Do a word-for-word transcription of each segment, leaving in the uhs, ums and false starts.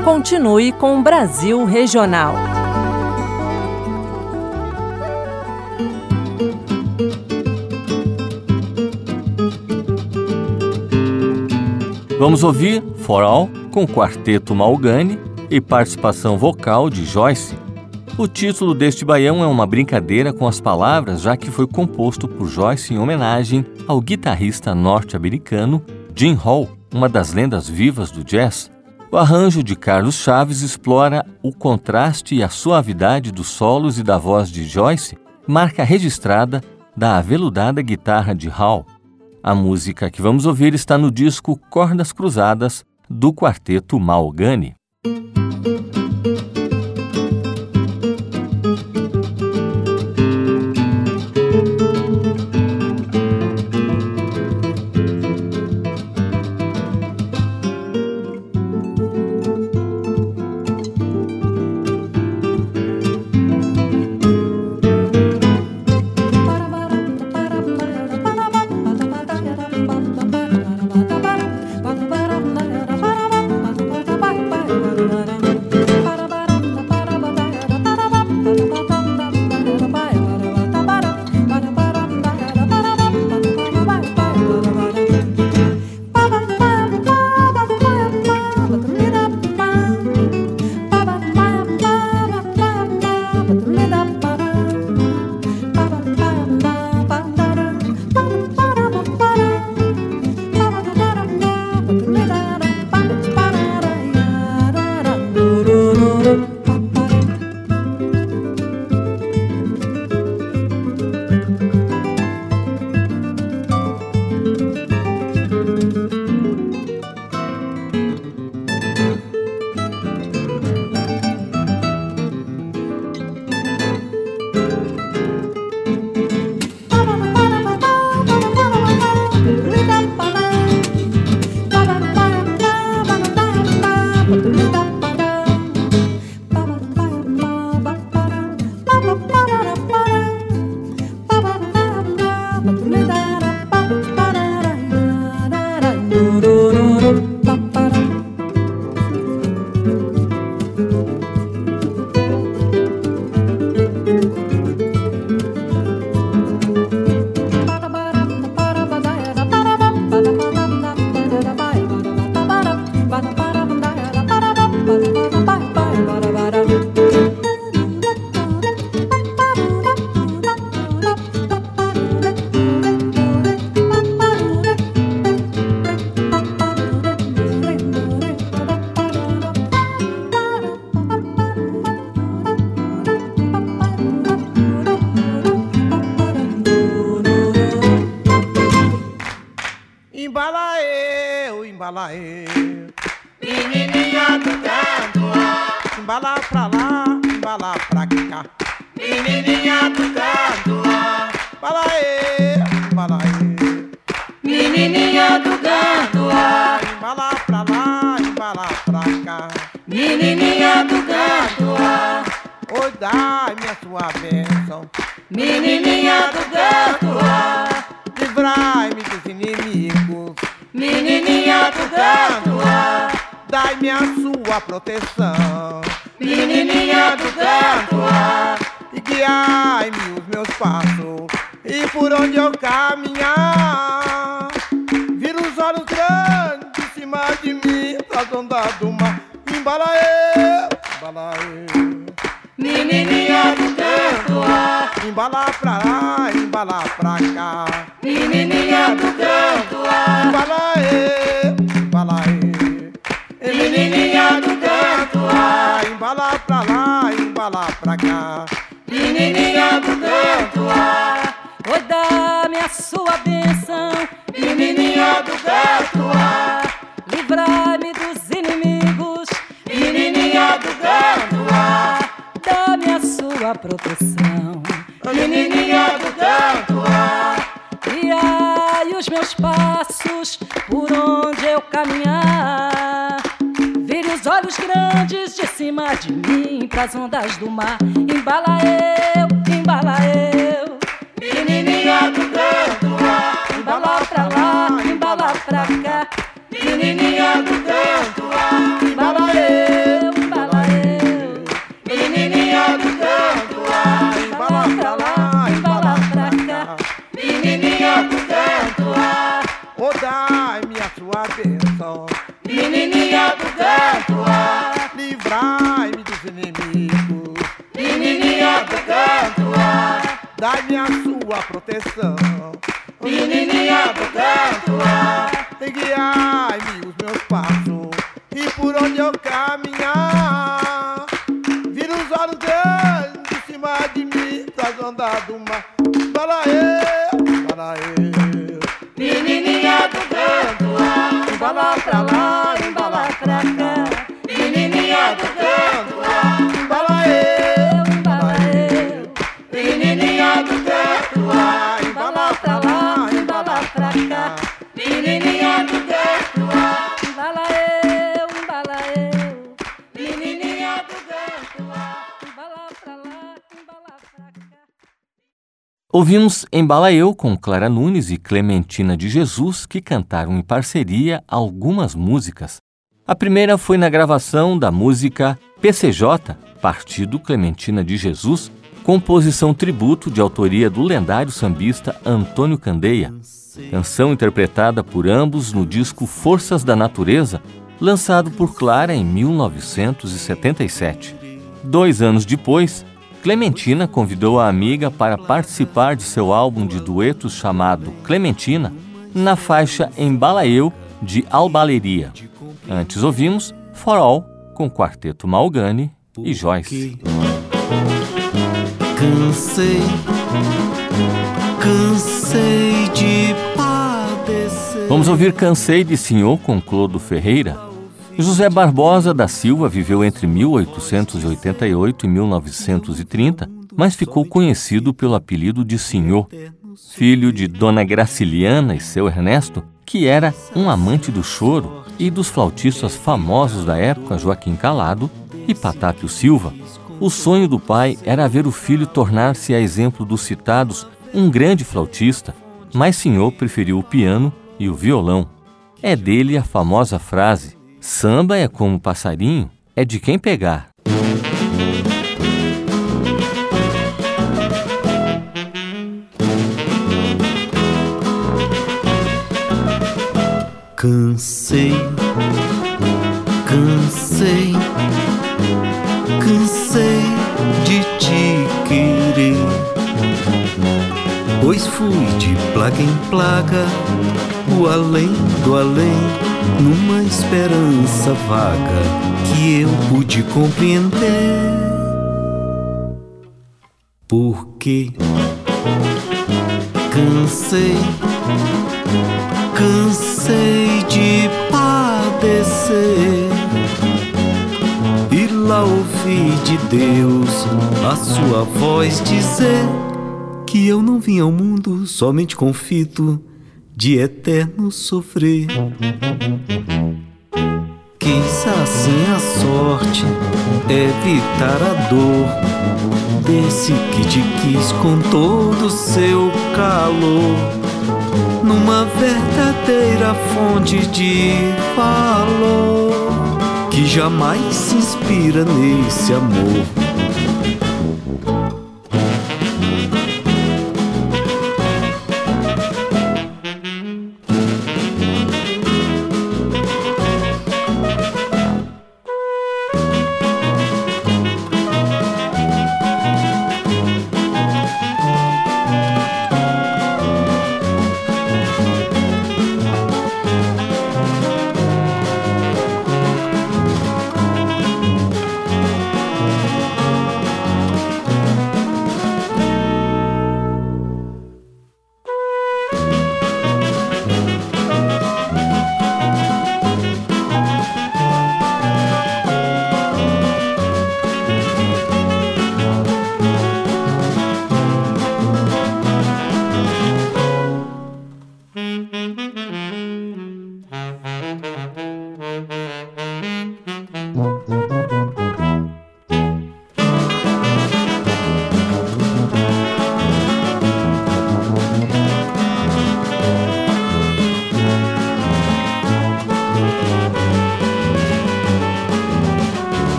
Continue com o Brasil Regional. Vamos ouvir For All com o Quarteto Malgani e participação vocal de Joyce. O título deste baião é uma brincadeira com as palavras, já que foi composto por Joyce em homenagem ao guitarrista norte-americano Jim Hall, uma das lendas vivas do jazz. O arranjo de Carlos Chaves explora o contraste e a suavidade dos solos e da voz de Joyce, marca registrada da aveludada guitarra de Hall. A música que vamos ouvir está no disco Cordas Cruzadas, do Quarteto Malgani. Menininha do canto, embala pra lá, embala pra cá. Menininha do canto, embala aí, embala aí. Menininha do canto, embala pra lá, embala pra cá. Menininha do canto, oi, dai-me a sua bênção. Menininha do canto, livrai-me dos inimigos. Menininha do canto, dai-me a sua proteção. Menininha do canto, e guiai-me os meus passos, e por onde eu caminhar, vira os olhos grandes em cima de mim, pras ondas do mar. Embalaê, embalaê. Menininha do canto, embala pra lá, embala pra cá. Menininha do canto, embalaê, embalaê. Menininha do canto, embala pra lá, embala pra cá. Menininha do canto, oi, dá-me a sua bênção. Menininha do canto, livrai-me dos inimigos. Menininha do canto, dá-me a sua proteção. Menininha do canto, guiai os meus passos por onde eu caminhar. Vire os olhos grandes de cima de mim pras ondas do mar. Embala eu, embala eu. Menininha do canto, embala pra lá, embala pra cá. Menininha do canto, embala eu. dai-me a sua bênção. Menininha do canto, ah, Livrai-me dos inimigos. menininha do canto, ah, Dai-me a sua proteção. menininha do canto, ah, E guiai-me os meus passos. E por onde eu caminhar, vira os olhos dele de cima de mim, das ondas do mar. Embala eu, embala eu. menininha do canto, ah, Embala pra lá, embala pra cá. menininha do canto, ah, Embala eu, Embala eu. menininha do canto, ah, Embala pra lá, embala pra cá. menininha do canto, ah, Embala eu, embala eu. menininha do canto, ah. Embala pra lá, embala pra cá. Ouvimos Embala Eu com Clara Nunes e Clementina de Jesus, que cantaram em parceria algumas músicas. A primeira foi na gravação da música P C J, Partido Clementina de Jesus, composição tributo de autoria do lendário sambista Antônio Candeia. Canção interpretada por ambos no disco Forças da Natureza, lançado por Clara em mil novecentos e setenta e sete. Dois anos depois, Clementina convidou a amiga para participar de seu álbum de duetos chamado Clementina, na faixa Embala Eu, de Albaleria. Antes ouvimos For All, com Quarteto Malgani e Joyce. Cansei, cansei de padecer. Vamos ouvir Cansei de Senhor com Clodo Ferreira. José Barbosa da Silva viveu entre mil oitocentos e oitenta e oito e mil novecentos e trinta, mas ficou conhecido pelo apelido de Senhor. Filho de Dona Graciliana e seu Ernesto, que era um amante do choro, e dos flautistas famosos da época Joaquim Calado e Patápio Silva. O sonho do pai era ver o filho tornar-se, a exemplo dos citados, um grande flautista, mas Senhor preferiu o piano e o violão. É dele a famosa frase: samba é como passarinho, é de quem pegar. Cansei, cansei, cansei de te querer, pois fui de plaga em plaga, o além do além, numa esperança vaga que eu pude compreender. Porque cansei, cansei de padecer, e lá ouvi de Deus a sua voz dizer que eu não vim ao mundo somente com fito de eterno sofrer. Quis assim a sorte evitar a dor desse que te quis com todo o seu calor, numa verdadeira fonte de valor que jamais se inspira nesse amor.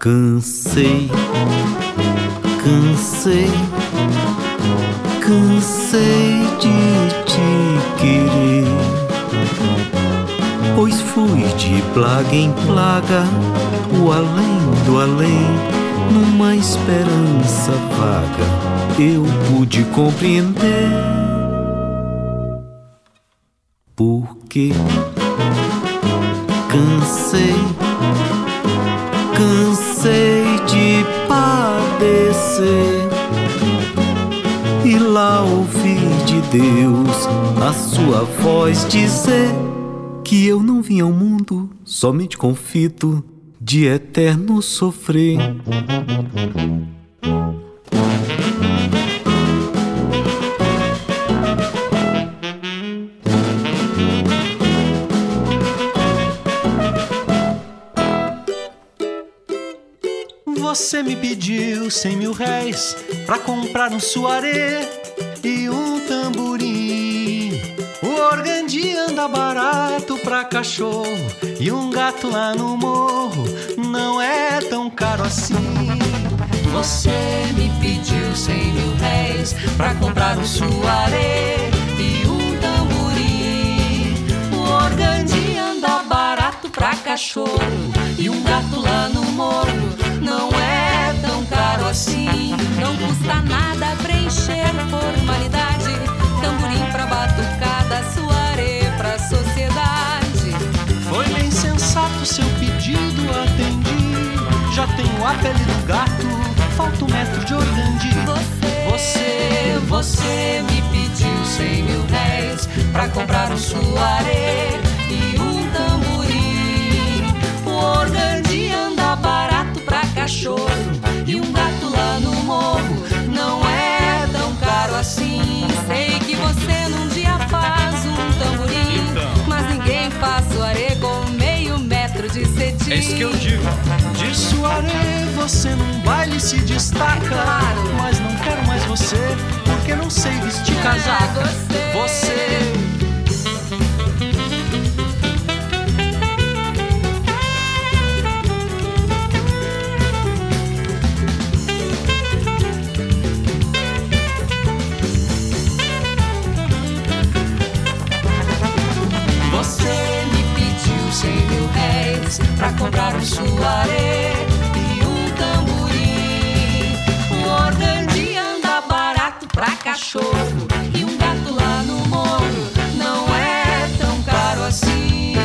Cansei, cansei, cansei de te querer, pois fui de plaga em plaga, o além do além, numa esperança vaga, eu pude compreender. Porque cansei, cansei de padecer, e lá ouvi de Deus a sua voz dizer que eu não vim ao mundo somente com fito de eterno sofrer. Você me pediu cem mil réis pra comprar um suaré e um tamborim. O organdi anda barato pra cachorro e um gato lá no morro não é tão caro assim. Você me pediu cem mil réis pra comprar um suaré e um tamborim. O organdi anda barato pra cachorro e um gato lá no morro não é tão caro assim. Não custa nada preencher formalidade, tamborim pra batucada, suaré pra sociedade. Foi bem sensato seu pedido, atendi. Já tenho a pele do gato, falta um metro de organdi. Você, você, você me pediu cem mil réis pra comprar um suaré e um tamborim. O organdi anda barato pra cachorro e um gato lá no morro não é tão caro assim. Sei que você num dia faz um tamborim, então, mas ninguém faz suaré com meio metro de cetim. É isso que eu digo. De suaré você num baile se destaca, é claro. Mas não quero mais você, porque não sei vestir casaca. Você... pra comprar um suaré e um tamborim. O organdi anda barato pra cachorro e um gato lá no morro não é tão caro assim.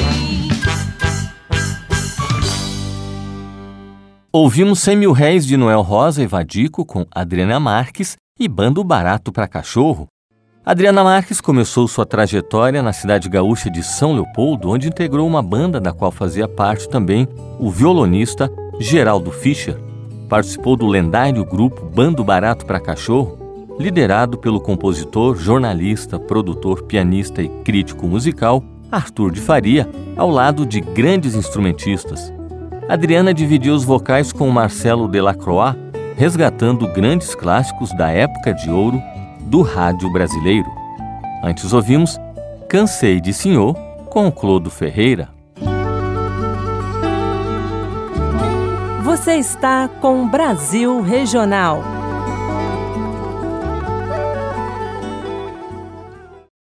Ouvimos cem mil réis de Noel Rosa e Vadico com Adriana Marques e Bando Barato pra Cachorro. Adriana Marques começou sua trajetória na cidade gaúcha de São Leopoldo, onde integrou uma banda da qual fazia parte também o violonista Geraldo Fischer. Participou do lendário grupo Bando Barato pra Cachorro, liderado pelo compositor, jornalista, produtor, pianista e crítico musical Arthur de Faria, ao lado de grandes instrumentistas. Adriana dividiu os vocais com Marcelo Delacroix, resgatando grandes clássicos da época de ouro do rádio brasileiro. Antes ouvimos Cansei de Senhor com Clodo Ferreira. Você está com Brasil Regional.